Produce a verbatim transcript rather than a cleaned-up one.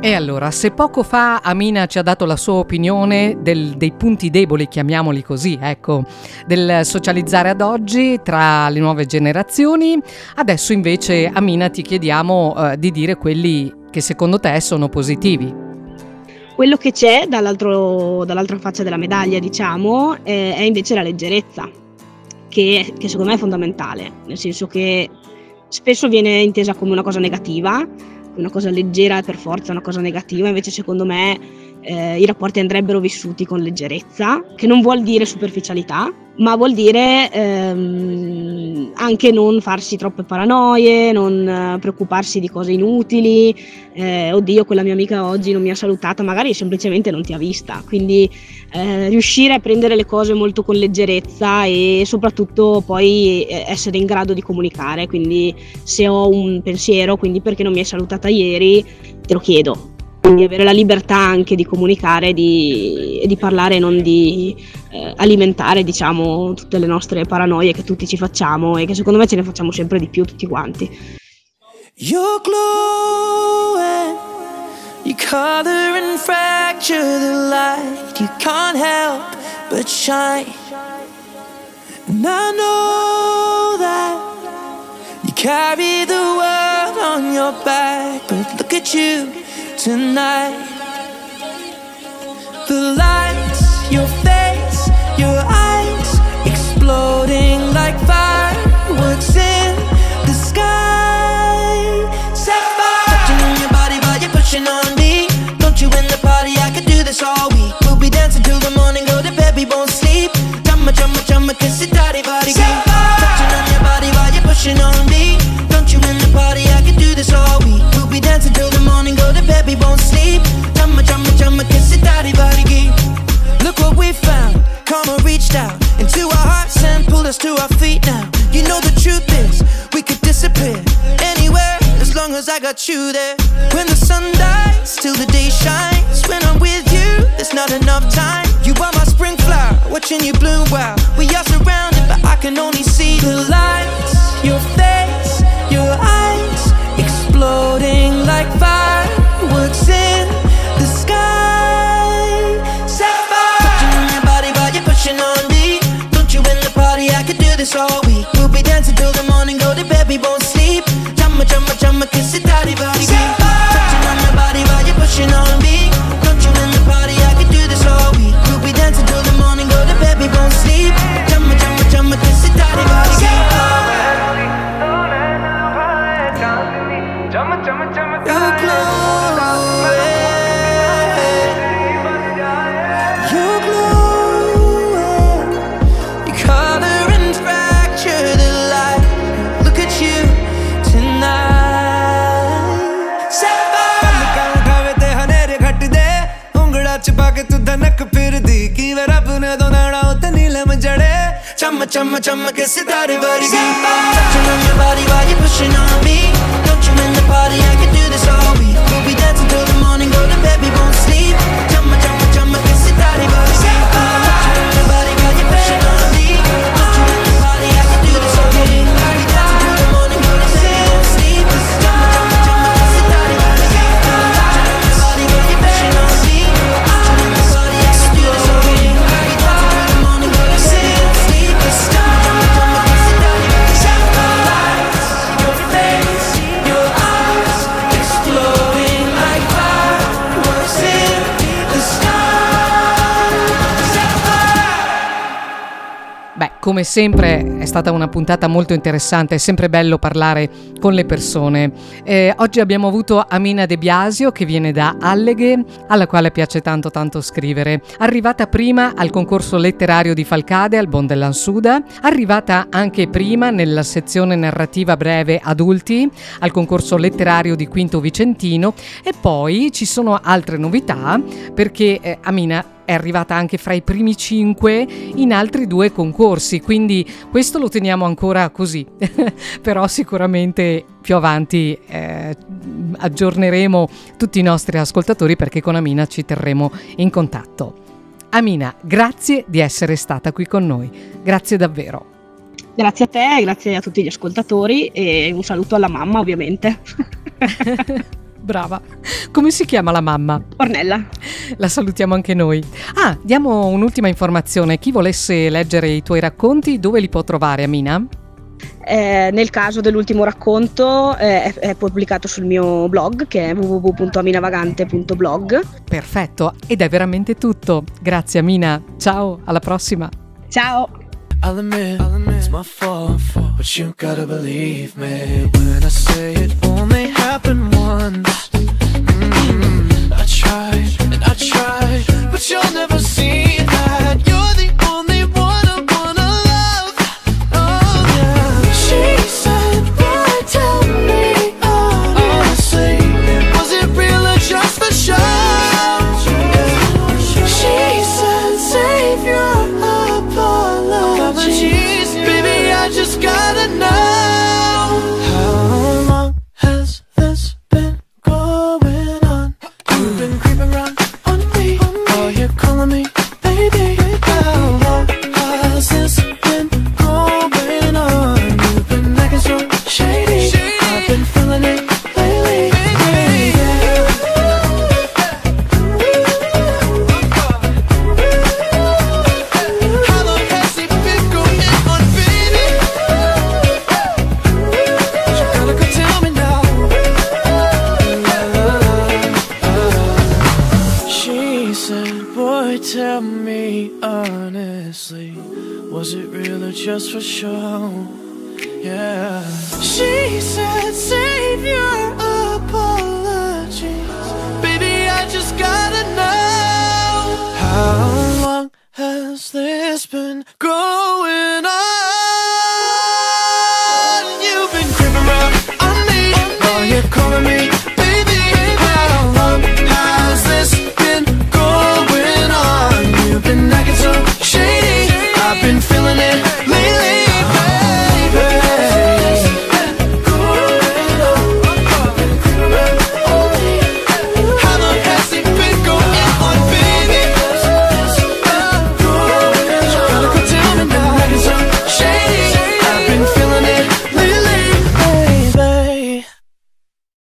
E allora, se poco fa Amina ci ha dato la sua opinione del, dei punti deboli, chiamiamoli così, ecco, del socializzare ad oggi tra le nuove generazioni, adesso invece Amina ti chiediamo eh, di dire quelli che secondo te sono positivi. Quello che c'è dall'altro, dall'altra faccia della medaglia, diciamo, eh, è invece la leggerezza, che, che secondo me è fondamentale, nel senso che spesso viene intesa come una cosa negativa, una cosa leggera per forza, una cosa negativa, invece secondo me eh, i rapporti andrebbero vissuti con leggerezza, che non vuol dire superficialità, ma vuol dire ehm, anche non farsi troppe paranoie, non eh, preoccuparsi di cose inutili, eh, oddio quella mia amica oggi non mi ha salutata, magari semplicemente non ti ha vista, quindi eh, riuscire a prendere le cose molto con leggerezza e soprattutto poi essere in grado di comunicare, quindi se ho un pensiero, quindi perché non mi hai salutata ieri, te lo chiedo. Quindi avere la libertà anche di comunicare di, e di parlare, non di eh, alimentare, diciamo, tutte le nostre paranoie che tutti ci facciamo e che secondo me ce ne facciamo sempre di più tutti quanti. You're glowing, you color and fracture the light, you can't help but shine. And I know that you carry the world on your back, but look at you tonight. The lights, your face, your eyes, exploding like fireworks in the sky. Set fire. Touching on your body while you're pushing on me. Don't you in the party, I could do this all week. We'll be dancing till the morning, go to bed, we won't sleep. Chumma, chumma, chumma, kiss it, daddy, body, get. Touching on your body while you're pushing on me. Don't you in the party, I could do this all week. We'll be dancing till the morning, go to bed, we won't sleep. Chumma, chumma, chumma, kiss it, daddy, body, get. Look what we found. Karma reached out into our hearts and pulled us to our feet now. You know the truth is, we could disappear anywhere as long as I got you there. When the sun dies, till the day shines. When I'm with you, there's not enough time. You are my spring flower, watching you bloom wild. We are surrounded, but I can only see the lights. Your face, your eyes, exploding like fireworks in the sky. Set fire. Touching on your body while you're pushing on me. Don't you in the party, I could do this all week. We'll be dancing till the morning, go to bed, we won't sleep. Chumma, chumma, chumma, kiss it, daddy, body, get. Touching on your body while you're pushing on me. Don't you in the party, I could do this all week. We'll be dancing till the morning, go to bed, we won't sleep. Chumma, chumma, chumma, kiss it, daddy, body, get. You're glowing, you're glowing, you color and fracture the light. Look at you tonight. Set fire. Uthave te hanere ghatde, ungla ch pa ke tu dhanak phirdi. Ki var apne do nana utte neelam jade. Chamma chamma chamma ke sitare vargi. Touching on your body while you're pushing on me. Don't you in the party, I can do this all week. We'll be dancing till the morning, go to bed, we won't sleep. Chamma chamma chamma ke sitare vargi. Touching on your body while you're pushing on me. Don't you in the party, I can do this all week. We'll be dancing till the morning, go to bed, we won't sleep. Chamma chamma chamma ke sitare vargi. Touching on your body while you're pushing on me. Don't you in the party, I can do this all week. We'll be dancing till the morning, go to bed, we won't sleep. Chamma chamma chamma ke sitare vargi. Your face, your eyes, exploding like fireworks in the sky. Beh, come sempre è stata una puntata molto interessante, è sempre bello parlare con le persone. Eh, oggi abbiamo avuto Amina De Biasio che viene da Alleghe, alla quale piace tanto tanto scrivere. Arrivata prima al concorso letterario di Falcade al Bon dell'Ansuda, arrivata anche prima nella sezione narrativa breve adulti al concorso letterario di Quinto Vicentino e poi ci sono altre novità perché eh, Amina è arrivata anche fra i primi cinque in altri due concorsi, quindi questo lo teniamo ancora così però sicuramente più avanti eh, aggiorneremo tutti i nostri ascoltatori perché con Amina ci terremo in contatto. Amina, grazie di essere stata qui con noi, grazie davvero. Grazie a te, grazie a tutti gli ascoltatori e un saluto alla mamma ovviamente. Brava. Come si chiama la mamma? Ornella. La salutiamo anche noi. Ah, diamo un'ultima informazione. Chi volesse leggere i tuoi racconti, dove li può trovare, Amina? Eh, nel caso dell'ultimo racconto eh, è, è pubblicato sul mio blog, che è w w w punto aminavagante punto blog. Perfetto, ed è veramente tutto. Grazie Amina, ciao, alla prossima. Ciao. I'll admit, I'll admit it's my fault, but you gotta believe me when I say it only happened once. Mm-hmm. I tried and I tried, but you'll never see that. You're the only one I wanna love. Oh yeah. She said, boy, tell me honestly, was it real or just for show? She said, save your apologies, baby, I just gotta know. How long has this been going on? You've been creeping around on me, while you're calling me baby. How long has this been going on? You've been acting so shady, I've been feeling it lately, baby. How long has it been going on, baby? You gotta go tell me now. She said, boy, tell me honestly, was it real or just for show? Yeah. She said, save your apologies, baby, I just gotta know. How long has this been going on? You've been creeping around on me, while you're calling me baby. How long has this been going on? You've been acting so shady, I've been feeling